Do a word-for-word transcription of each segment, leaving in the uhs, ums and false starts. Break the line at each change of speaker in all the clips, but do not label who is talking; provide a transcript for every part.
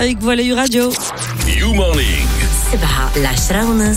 avec Voilà You Radio.
You Morning.
سبعة العشرة ونص.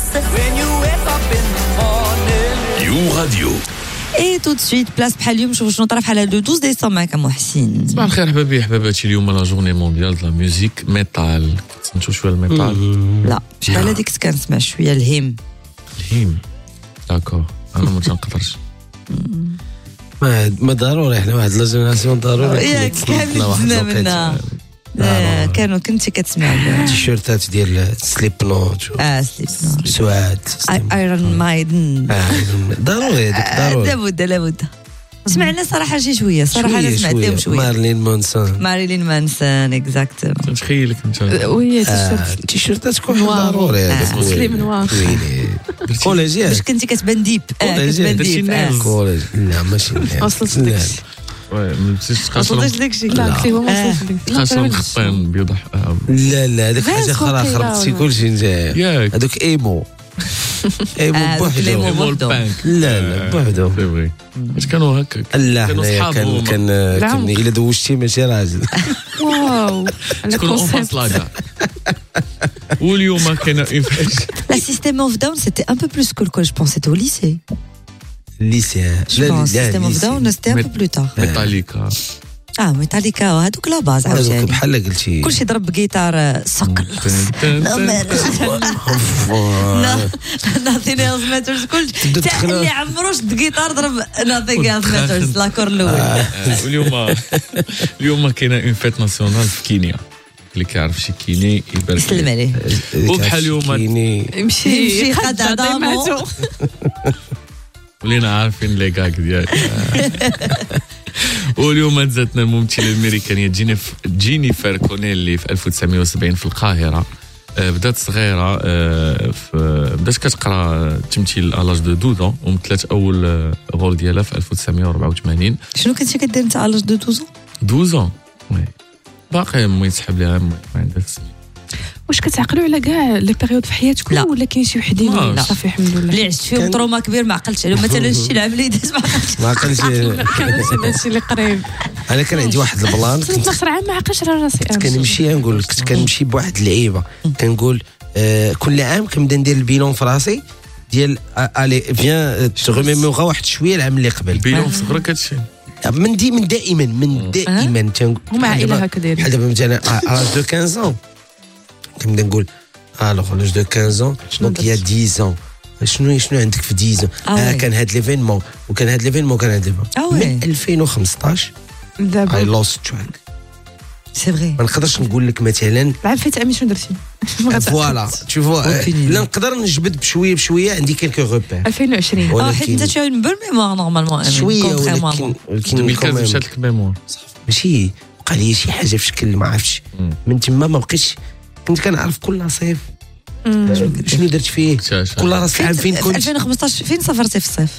You Radio.
Et tout de suite, place بحال اليوم نشوفوا شنو طرا بحال هذا دوز ديسمبر معك محسن.
صباح الخير حبابي حباباتي. اليوم لا جورني مونديال دو لا ميوزيك ميتال. كنتو شويه الميتال؟
لا شحال هذيك كنسمع شويه الهيم.
الهيم داكور انا ما تنقدرش.
ما ما ضروري احنا واحد لا جينيراسيون ضروري
ياك كامل زنا منا. آه كانوا كنتي كتسمع
التيشيرتات ديال سليب نوت
اه سليب نوت
سواد
ايرون مايدن
ضروري هذيك ضروري
لابد لابد سمعنا صراحه شي شويه صراحه انا سمعتهم شويه
مارلين مانسون
مارلين مانسون اكزاكتومون
تخيلك انت
وي
التيشيرتات كلهم ضروري
سليم نوار
كوليجيال
باش كنتي كتبان ديب اه كتبان ديب
كوليج لا ماشي
وصلت داكشي
وي ما نسيتش
وصلتش داكشي
لا قلت لهم وصلت
خاصهم خطين بيض.
لا لا هذيك حاجه اخرى خربتي كلشي نجا هذوك ايمو ايمو بوحدو لا لا بوحدو
سي اش كانوا هكا
لا حنايا كان كان كان الا دوشتي ماشي راجل
واو على
كونسيبت. واليوم كاين
La System of Down, c'était un peu plus que le collège. Je pense c'était au lycée.
lycée.
Je pense System of Down, c'était un peu plus tard.
ميتاليكا.
اه ميتاليكا هذوك لا باز
عاوتاني بحال قلتي
كلشي ضرب بجيتار سكر لا nothing else matters كل حتى اللي عمرو شد جيتار ضرب nothing else matters لاكور الاول.
واليوم اليوم كاينه اون فيت ناسيونال في كينيا. اللي كيعرف شي كيني يبارك
يسلم عليه.
وبحال اليوم
يمشي
يمشي خد عظامو
ولينا عارفين لي كاك ديال. واليوم تزاتنا الممثله الامريكانيه جينيف جينيفر كونيلي في ألف وتسعمائة وسبعين في القاهره. بدات صغيره في بدات كتقرا التمثيل الاج دو اثناشر ans ومثلت اول رول ديالها في ألف وتسعمائة وأربعة وثمانين.
شنو كنتي كدير انت الاج دو اثناشر
اثناشر وي باقي امي تسحب لها ما عندها السن.
واش كتعقلوا على كاع لي بيريود في حياتكم ولا كاين شي وحدين صافي الحمد لله
اللي عشت فيهم تروما كبير ما عقلتش عليهم مثلا شي العام اللي داز ما عقلتش
ما عقلتش
هادشي اللي قريب.
انا كان عندي واحد البلان
كنت اثناشر عام ما عقلتش على راسي
كنت كنمشي نقول كنت كنمشي بواحد اللعيبه كنقول آه كل عام كنبدا ندير البيلون في راسي ديال الي فيان تغميموغا واحد شويه العام اللي قبل
البيلون في صغرك هادشي
من دي من دائما من دائما تنقول
هما عائله هكا دايرين
بحال دابا مثلا على دو خمسطاش ans كنبدا نقول الوغ لاج دو خمسطاش ans دونك يا عشرة ans شنو شنو عندك في عشرة ans اه كان هاد ليفينمون وكان هاد ليفينمون كان هاد من ألفين وخمسطاش
دابا
اي لوست تراك
سي فري.
ما نقدرش نقول لك مثلا
العام فات عامي شنو درتي
فوالا تو فوا لا نقدر نجبد بشويه بشويه عندي كيلكو روبير
ألفين وعشرين
اه حيت انت شي بون ميموار نورمالمون
شويه ولكن
ألفين وثلاثة مشات لك الميموار
ماشي بقى لي شي حاجه في شكل ما عرفتش من تما ما بقيتش كنت كنعرف كل صيف شنو درت فيه كل راس العام فين كنت.
ألفين وخمسطاش فين سافرتي في الصيف؟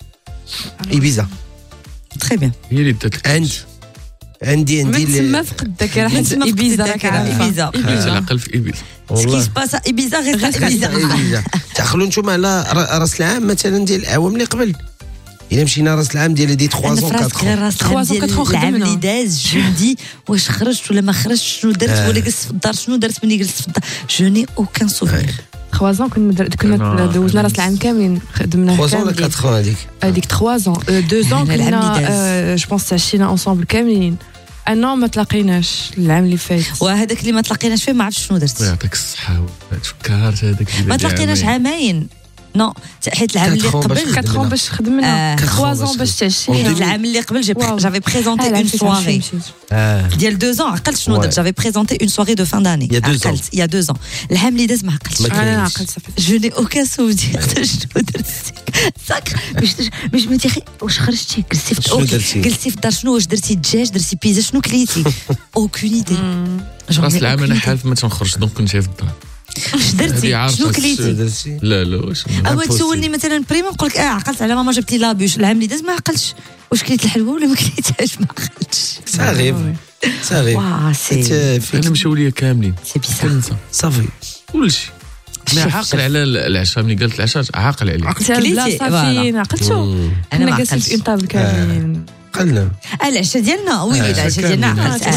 ايبيزا
تري بيان.
هي اللي دات
عندي عندي عندي
تما فقد الذاكره حيت ايبيزا راك عارفه
ايبيزا
العقل في ايبيزا
سكي سباس ايبيزا غير ايبيزا
تاخلو نتوما على راس العام مثلا ديال الاعوام اللي قبل الا مشينا راس العام ديال دي ثلاثة ans
أربعة غير راس العام ديال العام اللي داز جودي واش خرجت ولا ما خرجتش شنو درت ولا جلست في الدار شنو درت ملي جلست في الدار جو ني اوكان سوفير.
ثلاثة ans كنا كنا دوزنا راس العام كاملين خدمنا
كاملين ثلاثة ولا أربعة ans هذيك
هذيك ثلاثة ans اثنين ans كنا جو بونس عشينا اونصومبل كاملين. انا ما تلاقيناش العام اللي فات
وهذاك اللي ما تلاقيناش فيه ما عرفتش شنو درت.
يعطيك الصحه تفكرت هذاك
ما تلاقيناش عامين نو حيت العام اللي قبل
أربعة ans باش خدمنا ثلاثة ans باش تعشي
حيت العام اللي قبل جافي بريزونتي اون سواري ديال اثنين ans عقلت شنو درت جافي بريزونتي اون سواري دو فان داني عقلت يا اثنين ans العام اللي داز ما عقلتش
انا عقلت صافي
جو ني اوكان سوفير شنو درت ساكر باش باش ما تيخي واش خرجتي جلستي في جلستي في الدار شنو واش درتي الدجاج درتي بيزا شنو كليتي اوكون ايدي
راس العام انا حالف ما تنخرج دونك كنت في الدار
واش درتي شنو كليتي
لا لا واش
اما تسولني مثلا بريمون نقول لك اه عقلت على ماما جبتي لابوش العام اللي داز ما عقلتش واش كليت الحلوه ولا ما كليتهاش ما عقلتش
صغير صغير
واه سي
انا مشاو ليا كاملين
سي بيسا
صافي
كلشي ما عاقل على العشاء ملي قالت العشاء عاقل عليه
عقلت على صافي عقلتو انا جالسين في انطاب كاملين
عقلنا
العشاء ديالنا وي وي العشاء ديالنا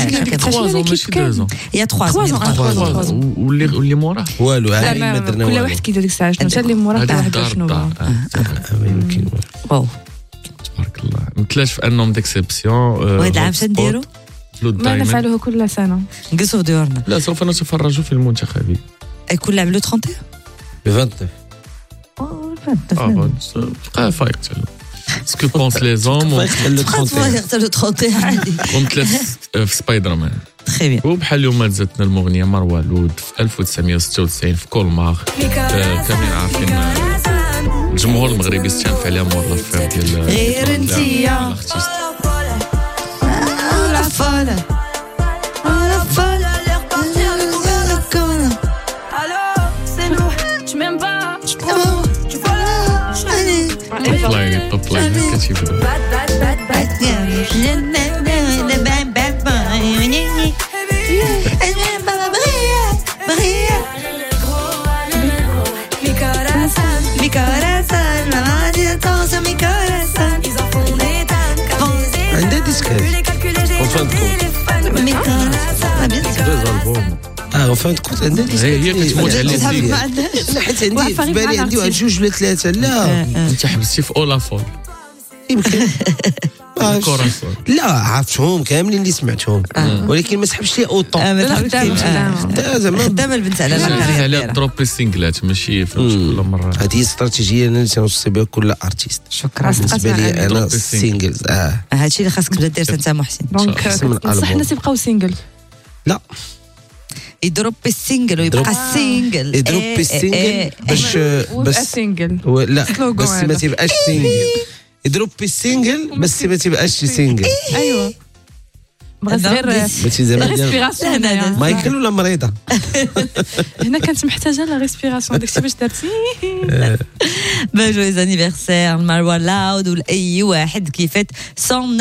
يا ثلاثة
ans واللي واللي موراه
والو
كل واحد كيدير ديك الساعه شنو اللي موراه كيهضر شنو
واو
تبارك الله متلاش في انهم ديكسيبسيون
وهذا العام شنو نديرو
ما نفعله كل سنه
نجلسوا في ديورنا
لا سوف نتفرج في المنتخبي
كل عام لو واحد وثلاثين
le vingt-neuf
oh vingt-neuf
بقى فايق ce que pensent les hommes
le trente et un عادي
ومثلث في سبايدر مان
très bien
وبحال اليوم زادتنا المغنيه مروه لود في ألف وتسعمية وستة وتسعين في كولمار كاملين عارفين الجمهور المغربي استانف عليها موظف ديال
غير انتيا ولا فالا ولا فالا
طب لاين طب لاين كتشي بدو
عندها ديسكات وفان كونت اه وفان كونت عندها ديسكات
هي كتموت على الزيت
لا حيت عندي في بالي عندي واحد جوج ولا ثلاثه لا
انت حبستي في اولا فول
يمكن
كوراسون
لا عرفتهم كاملين اللي سمعتهم ولكن ما سحبش لي اوطون
زعما قدام البنت على
لا على دروبي سينجلات ماشي فهمت كل مره
هذه استراتيجيه اللي تنوصي بها كل ارتيست
شكرا
بالنسبه لي انا سينجلز اه
هادشي اللي خاصك تبدا دير انت محسن
دونك صح الناس يبقاو سينجل
لا
يدروبي السينجل ويبقى السينجل
يدروبي السينجل باش
بس سينجل
لا بس ما تبقاش سينجل يدروبي السينجل بس ما تبقاش سينجل
ايوه بغيت غير ريسبيراسيون هنايا
مايكل ولا مريضه
هنا كانت محتاجه لا ريسبيراسيون داكشي باش درتي
بون جويز انيفرسير مروه لاود ولاي واحد كيفات